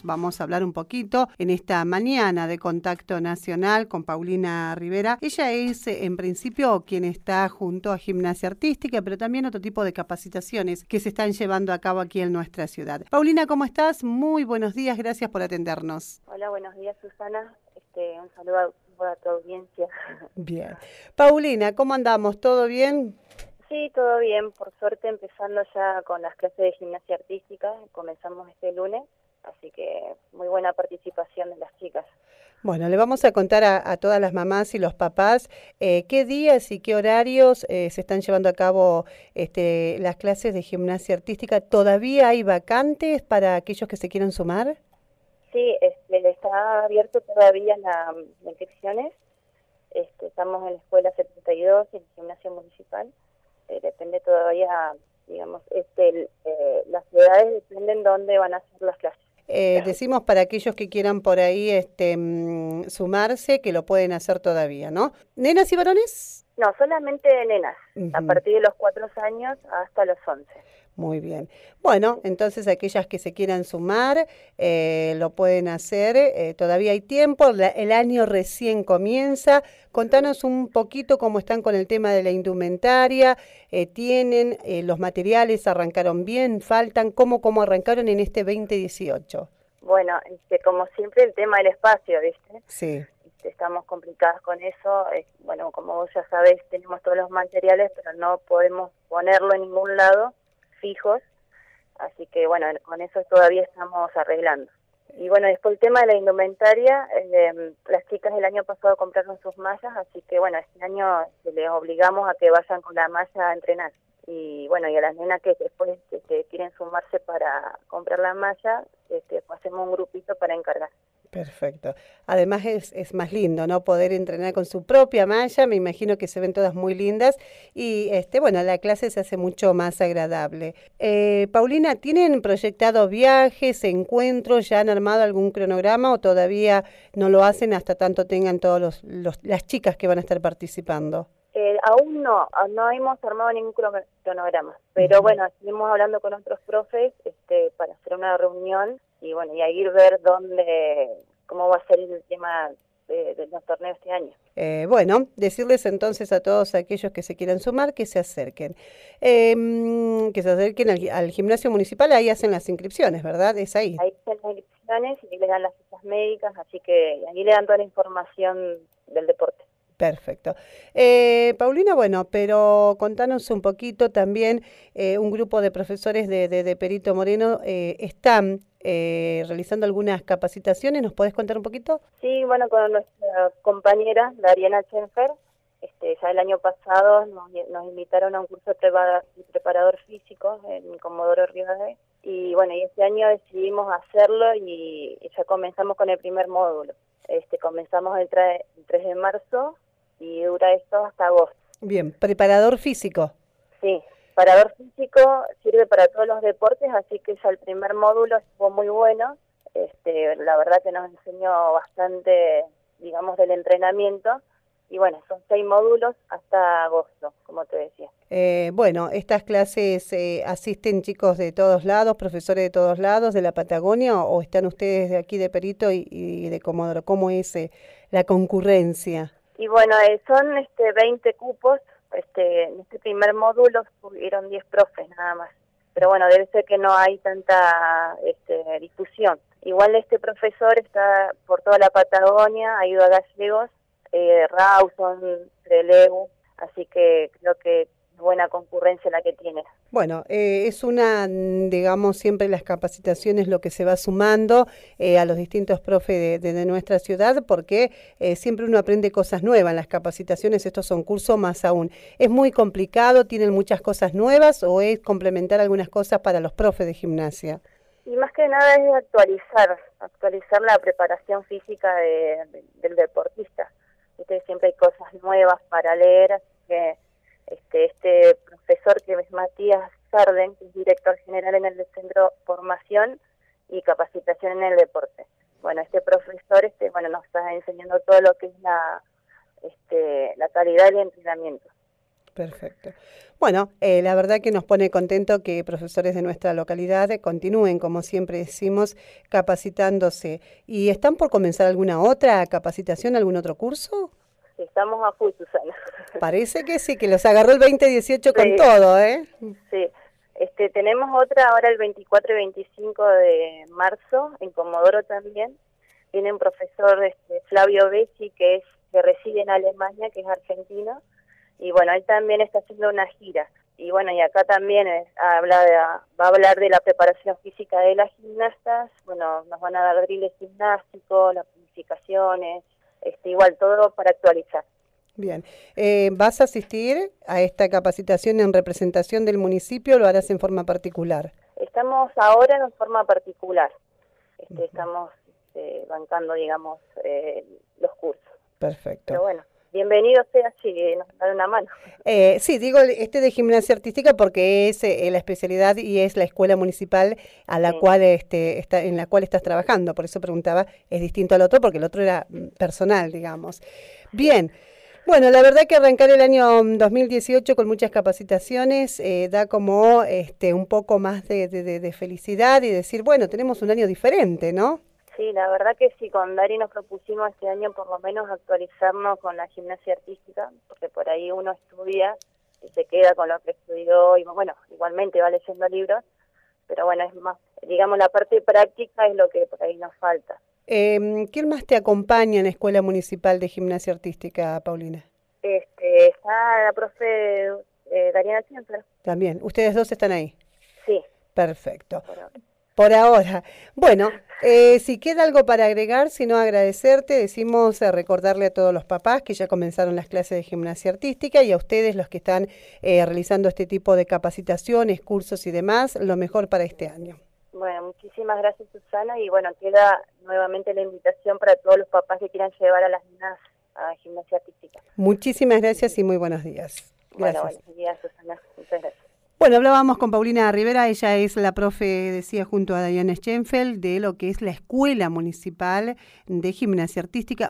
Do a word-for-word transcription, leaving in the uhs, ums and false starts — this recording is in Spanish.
vamos a hablar un poquito en esta mañana de Contacto Nacional con Paulina Rivera. Ella es, en principio, quien está junto a Gimnasia Artística, pero también otro tipo de capacitaciones que se están llevando a cabo aquí en nuestra ciudad. Paulina, ¿cómo estás? Muy buenos días, gracias por atendernos. Hola, buenos días, Susana. Este, un saludo a, a tu audiencia. Bien. Paulina, ¿cómo andamos? ¿Todo bien? Sí, todo bien, por suerte empezando ya con las clases de gimnasia artística, comenzamos este lunes, así que muy buena participación de las chicas. Bueno, le vamos a contar a, a todas las mamás y los papás eh, qué días y qué horarios eh, se están llevando a cabo este, las clases de gimnasia artística. ¿Todavía hay vacantes para aquellos que se quieran sumar? Sí, este, está abierto todavía las la inscripciones, este, estamos en la escuela setenta y dos, en el gimnasio municipal. Eh, depende todavía, digamos, este, el, eh, las edades dependen dónde van a hacer las clases. Eh, decimos para aquellos que quieran por ahí este, mmm, sumarse, que lo pueden hacer todavía, ¿no? ¿Nenas y varones? No, solamente nenas, uh-huh. A partir de los cuatro años hasta los once. Muy bien. Bueno, entonces aquellas que se quieran sumar eh, lo pueden hacer, eh, todavía hay tiempo, la, el año recién comienza. Contanos un poquito cómo están con el tema de la indumentaria, eh, tienen eh, los materiales, arrancaron bien, faltan, ¿cómo, cómo arrancaron en este veinte dieciocho? Bueno, este, como siempre el tema del espacio, ¿viste? Sí. Este, estamos complicadas con eso, eh, bueno, como vos ya sabés, tenemos todos los materiales, pero no podemos ponerlo en ningún lado fijos, así que bueno, con eso todavía estamos arreglando. Y bueno, después el tema de la indumentaria, eh, las chicas el año pasado compraron sus mallas, así que bueno, este año les obligamos a que vayan con la malla a entrenar. Y bueno, y a las nenas que después este, quieren sumarse para comprar la malla, este, pues hacemos un grupito para encargar. Perfecto. Además es, es más lindo, ¿no? Poder entrenar con su propia malla, me imagino que se ven todas muy lindas y este, bueno, la clase se hace mucho más agradable. Eh, Paulina, ¿tienen proyectado viajes, encuentros, ya han armado algún cronograma o todavía no lo hacen hasta tanto tengan todos los, los las chicas que van a estar participando? Eh, aún no, no hemos armado ningún cronograma, pero uh-huh. Bueno, seguimos hablando con otros profes este, para hacer una reunión y bueno, y ahí ver dónde, cómo va a ser el tema de, de los torneos este año. Eh, bueno, decirles entonces a todos aquellos que se quieran sumar que se acerquen, eh, que se acerquen al, al gimnasio municipal, ahí hacen las inscripciones, ¿verdad? Es ahí. Ahí hacen las inscripciones y le dan las fichas médicas, así que ahí le dan toda la información del deporte. Perfecto. Eh, Paulina, bueno, pero contanos un poquito también, eh, un grupo de profesores de, de, de Perito Moreno eh, están eh, realizando algunas capacitaciones, ¿nos podés contar un poquito? Sí, bueno, con nuestra compañera, Dariana Chenfer, este, ya el año pasado nos, nos invitaron a un curso de preparador, preparador físico en Comodoro Rivadavia, y bueno, y este año decidimos hacerlo y, y ya comenzamos con el primer módulo. Este, comenzamos el, tra- el tres de marzo, y dura esto hasta agosto. Bien, preparador físico. Sí, preparador físico sirve para todos los deportes, así que ya el primer módulo estuvo muy bueno. Este, la verdad que nos enseñó bastante, digamos, del entrenamiento. Y bueno, son seis módulos hasta agosto, como te decía. Eh, bueno, estas clases eh, asisten chicos de todos lados, profesores de todos lados, de la Patagonia, o están ustedes de aquí de Perito y, y de Comodoro. ¿Cómo es eh, la concurrencia? Y bueno, eh, son este veinte cupos, este en este primer módulo hubieron diez profes nada más. Pero bueno, debe ser que no hay tanta este, difusión. Igual este profesor está por toda la Patagonia, ha ido a Gallegos, eh, Rawson, Trelew, así que creo que buena concurrencia la que tiene. Bueno, eh, es una, digamos, siempre las capacitaciones lo que se va sumando eh, a los distintos profes de, de, de nuestra ciudad, porque eh, siempre uno aprende cosas nuevas en las capacitaciones, estos son cursos más aún. ¿Es muy complicado, tienen muchas cosas nuevas o es complementar algunas cosas para los profes de gimnasia? Y más que nada es actualizar, actualizar la preparación física de, de, del deportista. Este, siempre hay cosas nuevas para leer, así que Este, este profesor que es Matías Sarden, que es director general en el Centro Formación y Capacitación en el Deporte. Bueno, este profesor este, bueno, nos está enseñando todo lo que es la, este, la calidad del entrenamiento. Perfecto. Bueno, eh, la verdad que nos pone contento que profesores de nuestra localidad continúen, como siempre decimos, capacitándose. ¿Y están por comenzar alguna otra capacitación, algún otro curso? Estamos a full, Susana. Parece que sí, que los agarró el veinte dieciocho sí. con todo, ¿eh? Sí. Este, tenemos otra ahora el veinticuatro y veinticinco de marzo, en Comodoro también. Viene un profesor, este, Flavio Becci, que es que reside en Alemania, que es argentino. Y bueno, él también está haciendo una gira. Y bueno, y acá también es, habla de, va a hablar de la preparación física de las gimnastas. Bueno, nos van a dar drills gimnásticos, las planificaciones, este, igual todo para actualizar. Bien. Eh, ¿Vas a asistir a esta capacitación en representación del municipio o lo harás en forma particular? Estamos ahora en forma particular. Este, uh-huh. Estamos eh, bancando, digamos, eh, los cursos. Perfecto. Pero bueno. Bienvenido sea, si nos dan una mano. Eh, sí, digo este de gimnasia artística porque es eh, la especialidad y es la escuela municipal a la sí. cual este, está, en la cual estás trabajando. Por eso preguntaba, es distinto al otro porque el otro era personal, digamos. Bien. Bueno, la verdad que arrancar el año dos mil dieciocho con muchas capacitaciones eh, da como este un poco más de, de, de felicidad y decir, bueno, tenemos un año diferente, ¿no? Sí, la verdad que sí, con Dari nos propusimos este año por lo menos actualizarnos con la gimnasia artística, porque por ahí uno estudia y se queda con lo que estudió y bueno, igualmente va leyendo libros, pero bueno, es más, digamos, la parte práctica es lo que por ahí nos falta. Eh, ¿Quién más te acompaña en la Escuela Municipal de Gimnasia Artística, Paulina? Este, está la profe eh, Dariana Siempre. También, ¿ustedes dos están ahí? Sí. Perfecto. Por ahora. Por ahora. Bueno, eh, si queda algo para agregar, si no agradecerte, decimos eh, recordarle a todos los papás que ya comenzaron las clases de gimnasia artística y a ustedes los que están eh, realizando este tipo de capacitaciones, cursos y demás, lo mejor para este año. Bueno, muchísimas gracias, Susana, y bueno, queda nuevamente la invitación para todos los papás que quieran llevar a las niñas a gimnasia artística. Muchísimas gracias y muy buenos días. Gracias. Bueno, buenos días, Susana. Muchas gracias. Bueno, hablábamos con Paulina Rivera, ella es la profe, decía, junto a Diana Schenfeld, de lo que es la Escuela Municipal de Gimnasia Artística.